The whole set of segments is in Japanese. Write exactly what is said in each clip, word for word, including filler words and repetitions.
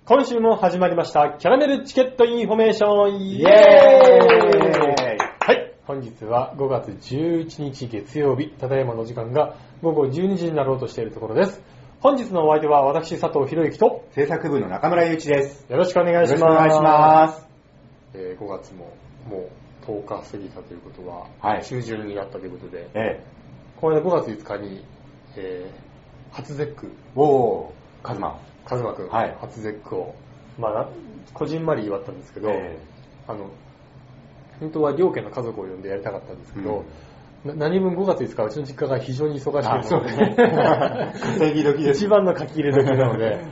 今週も始まりましたキャラメルチケットインフォメーション、イエーイ。はい、本日はごがつじゅういちにち月曜日、ただいまの時間がごごじゅうにじになろうとしているところです。本日のお相手は私佐藤博之と制作部の中村祐一です。 よろしくお願いします。 よろしくお願いします。 えー、ごがつももうとおか過ぎたということは、 はい、 中旬になったということで、 ええ、 この間ごがついつかに、えー、初ゼック、 おー、カズマカズマくん、はい、初ゼックを、まあ、こじんまり祝ったんですけど、えー、あの本当は両家の家族を呼んでやりたかったんですけど、うん、何分ごがついつかうちの実家が非常に忙しいので、 ね、稼ぎ時です。 一番の書き入れ時なので、はい、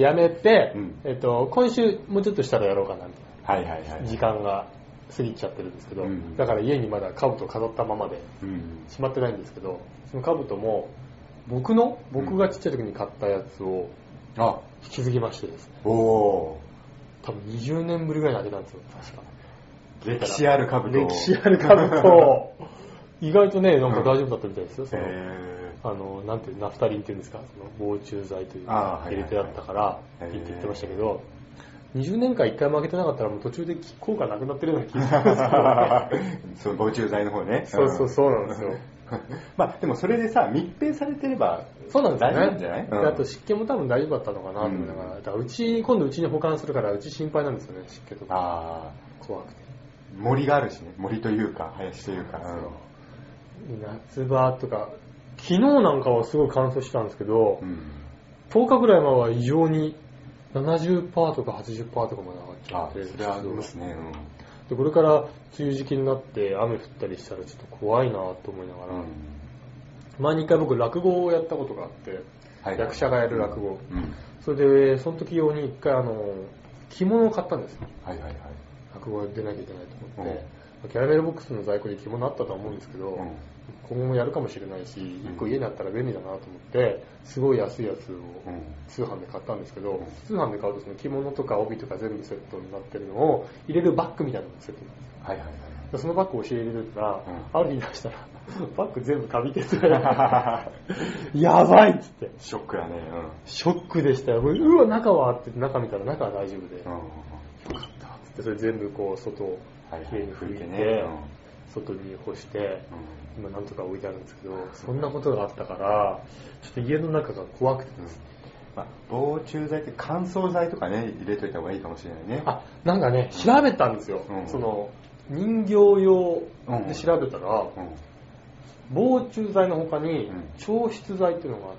やめて、うん、えっと、今週もうちょっとしたらやろうかなみたいな、はいはいはい、時間が過ぎちゃってるんですけど、うん、だから家にまだ兜を飾ったままで、うん、しまってないんですけど、その兜も僕の僕がちっちゃい時に買ったやつを引き継ぎましてですね、うん、おー、多分にじゅうねんぶりぐらいに開けたんですよ、確か。 歴史ある兜。 歴史ある兜。意外とね、なんか大丈夫だったみたいですよ。そのあの、なんていう、ナフタリンっていうんですか、その防虫剤というか入れてあったから、って言ってましたけど、にじゅうねんかんいっかいも開けてなかったらもう途中で効果なくなってるような気がしますけど、ね、 そう、防虫剤の方ね。 そうそうそうなんですよ。 まあでもそれでさ、密閉されてればそうなんですね。 大丈夫なんじゃない？うん、 あと湿気も多分大丈夫だったのかなと思いながら、うん、だからうち、今度うちに保管するからうち心配なんですよね、湿気とか。ああ。怖くて。 森があるしね、森というか、林というか。 うん、夏場とか、昨日なんかはすごい乾燥してたんですけど、うん、とおかぐらい前は異常に ななじゅっパーセント とか はちじゅっパーセント とかまで上がっちゃって。 あ、それはありますね。うんでこれから梅雨時期になって雨降ったりしたらちょっと怖いなと思いながら、うん、前に一回僕落語をやったことがあって、はいはい、役者がやる落語、うんうん、それでその時用に一回あの着物を買ったんですよ、はいはいはい、落語出なきゃいけないと思って、うん、キャラメルボックスの在庫に着物あったとは思うんですけど、うん、今後もやるかもしれないし、一個家にあったら便利だなと思ってすごい安いやつを通販で買ったんですけど、うん、通販で買うとその着物とか帯とか全部セットになってるのを入れるバッグみたいなのがセットなんですよ、はいはいはい、そのバッグを教え入れるから、うん、ある日出したらバッグ全部カビててやばいっつってショックだね、うん、 ショックでしたよ。うわ中はって中見たら中は大丈夫で、うん、よかったっつってそれ全部こう外をきれいに拭いて、はいはいね、うん、外に干して、うん、今なんとか置いてあるんですけど、そんなことがあったからちょっと家の中が怖くてですね、 まあ、防虫剤って乾燥剤とかね入れといた方がいいかもしれないね。 あ、なんかね調べたんですよ、うん、その人形用で調べたら、うんうん、防虫剤の他に調湿剤っていうのがあって、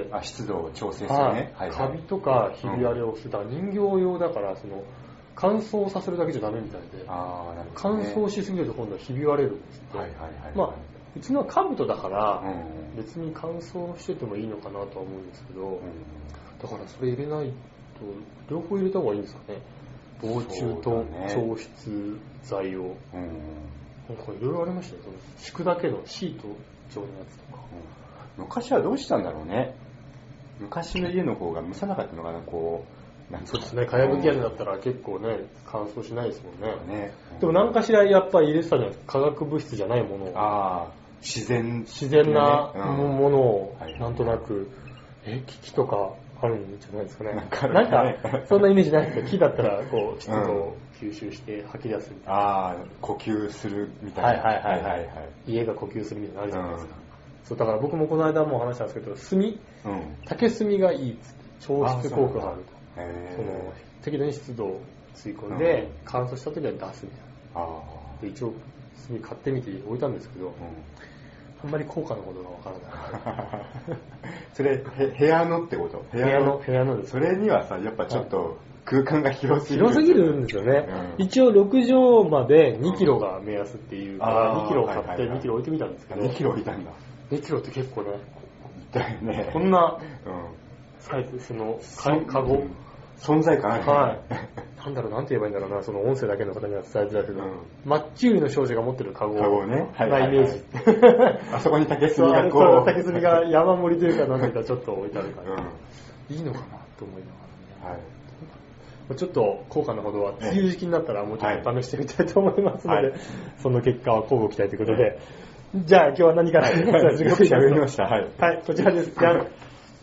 あ、湿度を調整するね、はいはい、 カビとかひび割れを防ぐ、うん、人形用だからその乾燥させるだけじゃダメみたいで、あ、なるほどね、乾燥しすぎると今度はひび割れるんですって、はいはいはいはい、まあうちのは兜だから、うん、別に乾燥しててもいいのかなとは思うんですけど、うん、だからそれ入れないと両方入れた方がいいんですかね、防虫と調湿剤を、ね、うん、なんかいろいろありましたよ、その敷くだけのシート状のやつとか、 うん、昔はどうしたんだろうね。昔の家の方が蒸さなかったのかな、こうそうですね、かやぶき屋根だったら結構ね乾燥しないですもん ね, ね、うん、でも何かしらやっぱり入れてたじゃないですか、化学物質じゃないものを、あ、 自然、 自然なものをなんとなく、え、木とかあるんじゃないですかね。なんか、なんかそんなイメージないですけど、木だったらこう湿度を吸収して吐き出すみたいな、 ああ、呼吸するみたいな、はいはいはいはい、はい、 家が呼吸するみたいなのあるじゃないですか、うん、そうだから僕もこの間も話したんですけど、炭、うん、竹炭がいいっつって調湿効果があると、その適度に湿度を吸い込んで、うん、乾燥した時は出すみたいな、あで一応炭買ってみて置いたんですけど、うん、あんまり効果のことがわからないそれ部屋のってこと？ 部屋の部屋のです。 それにはさやっぱちょっと空間が広すぎる、 広すぎるんですよね、うん、一応ろくじょうまでにキロが目安っていうから、うん、にキロを買ってにキロ置いてみたんですけど、 にキロ置いたんだ。 にキロって結構ね、 だよね、 こんなサイズ、そのカゴ、うん、 存在感ある、ね、 はいなんだろう、なんて言えばいいんだろうな、その音声だけの方には伝えづらいけど、うん、マッチ売りの少女が持ってるカゴのイメージ、 あそこに竹炭がこう竹炭が山盛りというかなんていうかちょっと置いてあるから、うん、いいのかなと思いながらね、はい、ちょっと効果のほどは梅雨時期になったらもうちょっと試してみたいと思いますので、はい、その結果は交互期待ということで、じゃあ今日は何から、はい、 よく喋りました、はい、 はい、こちらです。じゃん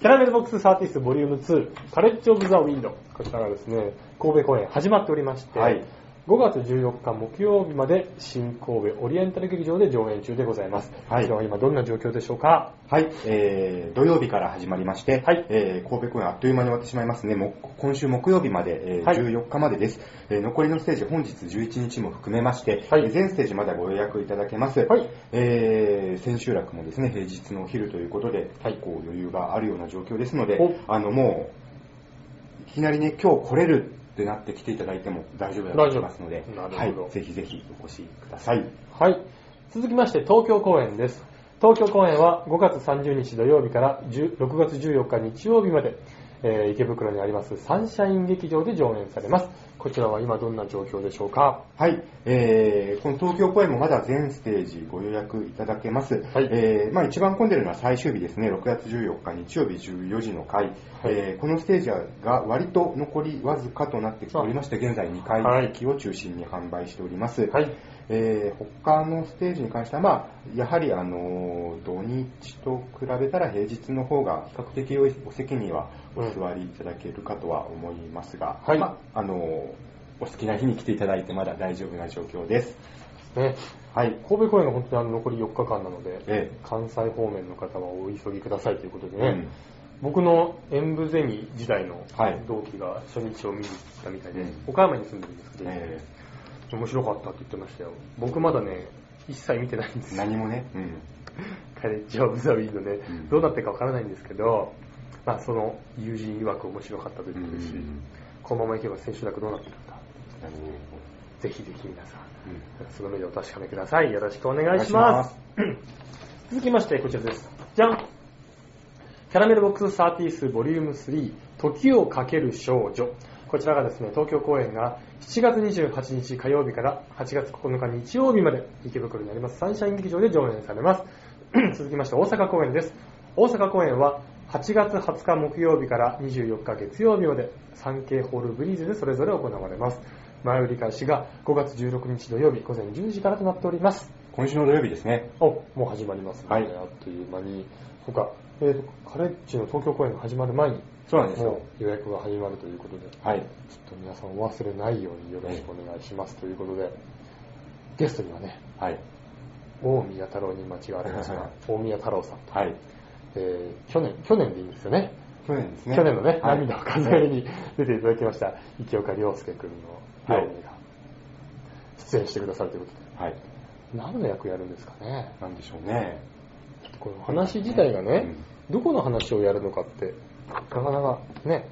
キャラメルボックスサーティスボリュームツー、カレッジオブザウィンド。こちらがですね、神戸公演始まっておりまして、はい、ごがつじゅうよっか木曜日まで新神戸オリエンタル劇場で上演中でございます。はい。今日は今どんな状況でしょうか？ はい、えー、土曜日から始まりまして、はい、えー、神戸公演あっという間に終わってしまいますね。も今週木曜日まで、えー、じゅうよっかまでです、えー。残りのステージ本日じゅういちにちも含めまして、はい、全ステージまだご予約いただけます。はい。えー、千秋楽もですね、平日のお昼ということで、はい、こう余裕があるような状況ですので、あのもういきなりね、今日来れるってなって来ていただいても大丈夫だと思いますので、はい、ぜひぜひお越しください。 はい。続きまして東京公演です。東京公演はごがつさんじゅうにち土曜日からろくがつじゅうよっか日曜日まで、えー、池袋にありますサンシャイン劇場で上演されます。こちらは今どんな状況でしょうか？ はい、えー、この東京公演もまだ全ステージご予約いただけます。はい、えー、まあ一番混んでるのは最終日ですね、ろくがつじゅうよっか日曜日じゅうよじの回。はい、えー、このステージが割と残りわずかとなってきておりまして、現在にかい席を中心に販売しております。はい、えー、他のステージに関しては、まあ、やはりあの土日と比べたら平日の方が比較的お席にはお座りいただけるかとは思いますが、うん、はい、まあ、あのお好きな日に来ていただいてまだ大丈夫な状況です。 ね、はい、神戸公演が本当にあの残りよっかかんなので、ええ、関西方面の方はお急ぎくださいということでね、うん、僕の演舞ゼミ時代の同期が初日を見に行ったみたいで、うん、岡山に住んでるんですけど、ええ、面白かったって言ってましたよ。僕まだね、一切見てないんですよ。 何もね、うん、 カレッジオブザウィンドね、うん、どうなってるかわからないんですけど、まあ、その友人曰く面白かったということですし、うん、このままいけば千秋楽どうなってるんだ、うん、ぜひぜひ皆さん、うん、その目でお確かめください。よろしくお願いします。続きましてこちらです。じゃん、キャラメルボックスサーティスボリュームスリー、時をかける少女。こちらがですね、東京公演がしちがつにじゅうはちにち火曜日からはちがつここのか日曜日まで池袋にありますサンシャイン劇場で上演されます。続きまして大阪公演です。大阪公演ははちがつはつか木曜日からにじゅうよっか月曜日まで サンケー ホールブリーズでそれぞれ行われます。前売り開始がごがつじゅうろくにち土曜日午前じゅうじからとなっております。 今週の土曜日ですね。 お、もう始まりますね。はい、あっという間に。そうか、えーと、カレッジの東京公演が始まる前に、 そうなんですよ。もう予約が始まるということで、はい、ちょっと皆さんお忘れないようによろしくお願いしますということで、ゲストにはね、はい、大宮太郎に間違われますが、大宮太郎さんと、はい、えー、去年、去年でいいんですよね。 去年ですね。 去年のね、はい、涙を数えに出ていただきました、池岡亮介君の両名が出演してくださるということで、はい、何の役やるんですかね。 なんでしょうね。 この話自体がね、うん、どこの話をやるのかって、なかなかね、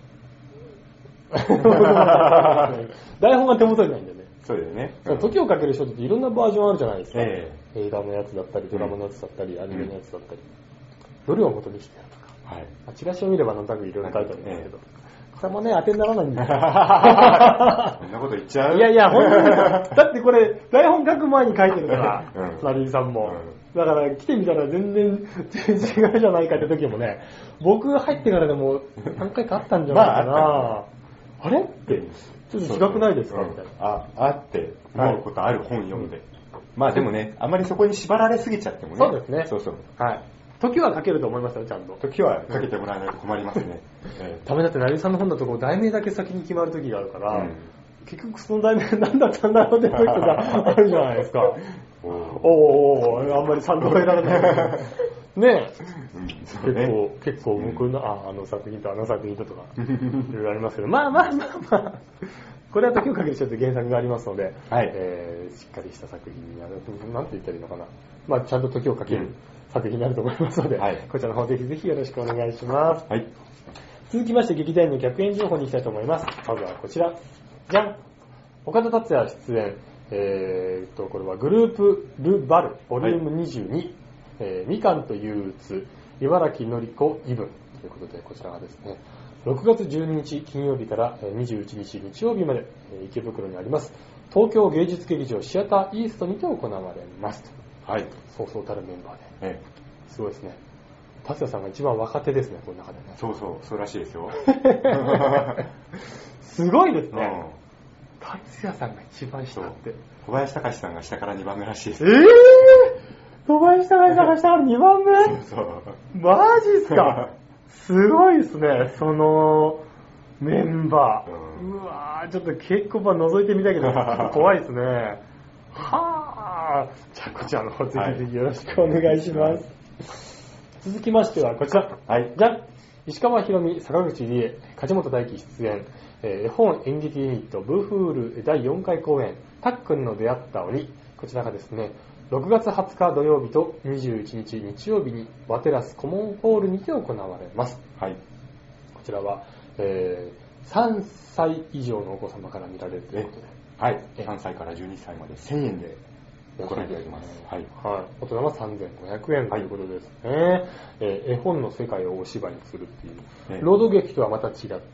台本が手元にないんでね。 そうだよね。 時をかける少女っていろんなバージョンあるじゃないですか。えー、映画のやつだったり、ドラマのやつだったり、うん、アニメのやつだったり、どれを元にしてやるとか。はい、チラシを見ればなんとなくいろいろ書いてあるんですけど、えー、これもね、当てにならないんだよ。 そんなこと言っちゃう？ いやいや、本当に。だってこれ、台本書く前に書いてるから、隣、うん、さんも。うん、だから来てみたら全然違うじゃないかって時もね、僕入ってからでも何回かあったんじゃないかな。まあ、あれって、ちょっと違くないですかみたいな。 あ、あって思うことある本読んで。はい、まあでもね、あまりそこに縛られすぎちゃってもね。 そうですね。 そうそう。 はい。時はかけると思いますよ、ちゃんと。 時はかけてもらえないと困りますね。 ためだって、成さんの本だとこう題名だけ先に決まる時があるから、うん、結局その題名何だったんだろうって時があるじゃないですか。おおおあんまり賛同得られない。ねえ、うん、結構、結構僕の、あ、あの作品とあの作品ととか、いろいろありますけど、まあまあまあまあ、これは時をかける人って原作がありますので、はい、えー、しっかりした作品になる、なんて言ったらいいのかな。まあちゃんと時をかける作品になると思いますので、はい、こちらの方ぜひぜひよろしくお願いします。はい、続きまして劇団員の逆演情報に行きたいと思います。まずはこちら。じゃん、岡田達也出演、えー、っと、これはグループルバル、ボリュームにじゅうに、はい、えー、みかんと憂鬱、茨城のり子イブンということで、こちらがですね、ろくがつじゅうににち金曜日からにじゅういちにち日曜日まで池袋にあります、東京芸術劇場シアターイーストにて行われますと。はい。そうそうたるメンバーで。ええ、すごいですね。達也さんが一番若手ですね、この中でね。 そうそう、そうらしいですよ。 すごいですね。うん、達也さんが一番下って。 小林隆さんが下からにばんめらしいです。 えぇ、ー、小林隆さんが下からにばんめそうそう。マジっすか。 すごいですね、そのメンバー。うん、うわー、ちょっと稽古場覗いてみたいけど、怖いですね。はぁ、じゃあこちらの方、ぜひぜひよろしくお願いします。はい、続きましてはこちら。はい。じゃん、石川ひろみ、坂口理恵、梶本大輝出演、えー、絵本演劇ユニット、ブーフールだいよんかい公演、たっくんの出会った鬼。こちらがですね、ろくがつはつか土曜日とにじゅういちにち日曜日にワテラスコモンホールにて行われます。はい。こちらは、えー、さんさい以上のお子様から見られるということで。 はい。さんさいからじゅうにさいまでせんえんでご覧いただきます。 はい。はい。大人はさんぜんごひゃくえんということですね。はい、えー、絵本の世界をお芝居にするっていう、ね、朗読劇とはまた違った。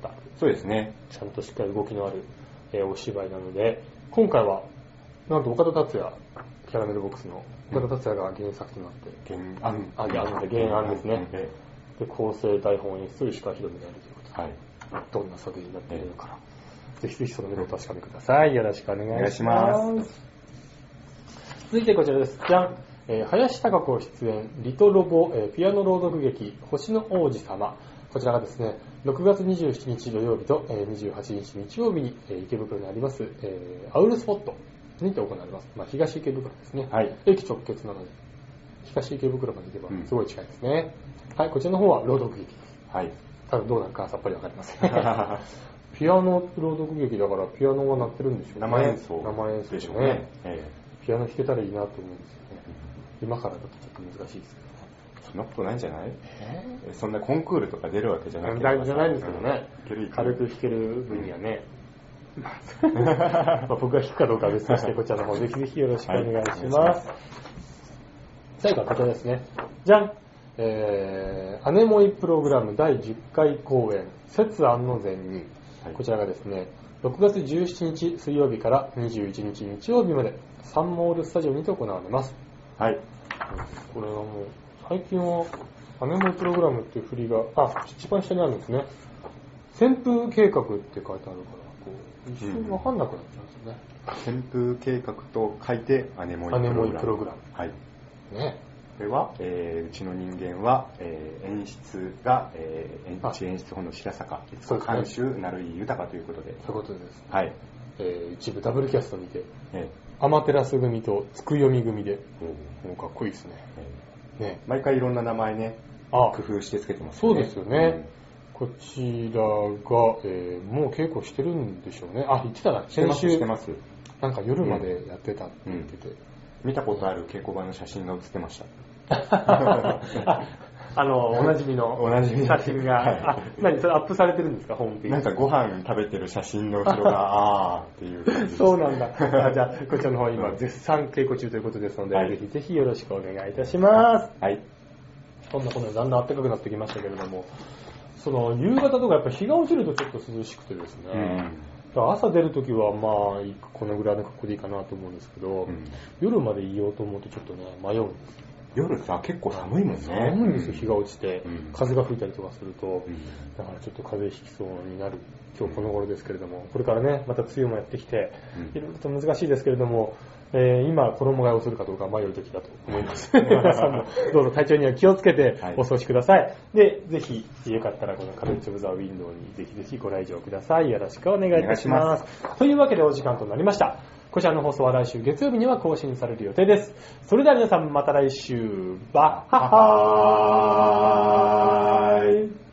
そうですね。 ちゃんとしっかり動きのある、えー、お芝居なので、今回は、なんと岡田達也、キャラメルボックスの岡田達也が原作となって、 原案、 あ、原案で原案ですね。で、構成台本演出石川ひろみがやるということで、はい、どんな作品になっているのか、ぜひぜひその目でお確かめください。よろしくお願いします。続いてこちらです。じゃん。えー、林貴子出演、リトロボ、えー、ピアノ朗読劇、星の王子様。こちらがですね、ろくがつにじゅうしちにち土曜日と、えー、にじゅうはちにち日曜日に、えー、池袋にあります、えー、アウルスポットにて行われます。まあ、東池袋ですね。はい。駅直結なので、東池袋まで行けばすごい近いですね。うん、はい、こちらの方は朗読劇です。はい。ただどうなるかさっぱりわかりません。ピアノ朗読劇だからピアノが鳴ってるんでしょうね。 生演奏。 生演奏でしょうね。えー、ピアノ弾けたらいいなと思うんですよね。うん、今からだとちょっと難しいですけどね。 そんなことないんじゃない？えー、そんなコンクールとか出るわけじゃなくて。 じゃないんですけどね。うん、軽く弾ける分にはね。まあ、僕が弾くかどうかは別として、こちらの方ぜひぜひよろしくお願いします。はい、最後はこちらですね。じゃん。えー、アネモイプログラムだいじゅっかい公演、節案の前に、はい、こちらがですね、ろくがつじゅうしちにち水曜日からにじゅういちにち日曜日までサンモールスタジオにて行われます。はい。これはもう最近はアネモイプログラムっていう振りが、あ、一番下にあるんですね。旋風計画って書いてあるから、こう一瞬わかんなくなっちゃうんですよね。うん、旋風計画と書いてアネモイプログラム。アネモイプログラム。はい。ね。これは、えー、うちの人間は、えー、演出が、えー、うち演出本の白坂、監修、成井豊ということで。 そういうことです。はい。えー、一部ダブルキャスト見て、えー、アマテラス組とつくよみ組で、うん、もうかっこいいですね。 えー、ね。毎回いろんな名前ね、あ工夫してつけてますね。そうですよね。うん、こちらが、えー、もう稽古してるんでしょうね。あ、言ってたな。 先週してます。 なんか夜までやってたって言ってて。うんうん、 見たことある稽古場の写真が写ってました。 あ, あの、おなじみの写真が、はい、あ、何それアップされてるんですか、ホームページ。 なんかご飯食べてる写真の後ろが、あーっていう感じです。 そうなんだ。あじゃあ、こちらの方今、絶賛稽古中ということですので、はい、ぜひぜひよろしくお願いいたします。はい。そんなことでだんだん暖かくなってきましたけれども、その、夕方とかやっぱ日が落ちるとちょっと涼しくてですね、うん朝出るときはまあこのぐらいの格好でいいかなと思うんですけど、うん、夜までいようと思うとちょっとね迷うんです。 夜さ結構寒いもんね。 寒いんですよ、日が落ちて、うん、風が吹いたりとかすると、うん、だからちょっと風邪ひきそうになる今日この頃ですけれども、これからねまた梅雨もやってきて、いろいろと難しいですけれども、えー、今衣替えをするかどうか迷う時だと思います皆さんもどうぞ体調には気をつけてお過ごしください、はい、でぜひよかったらこのカレッジオブザウィンドウにぜひぜひご来場ください。よろしくお願いいたします。というわけでお時間となりました。こちらの放送は来週月曜日には更新される予定です。それでは皆さんまた来週バッハッハーイ。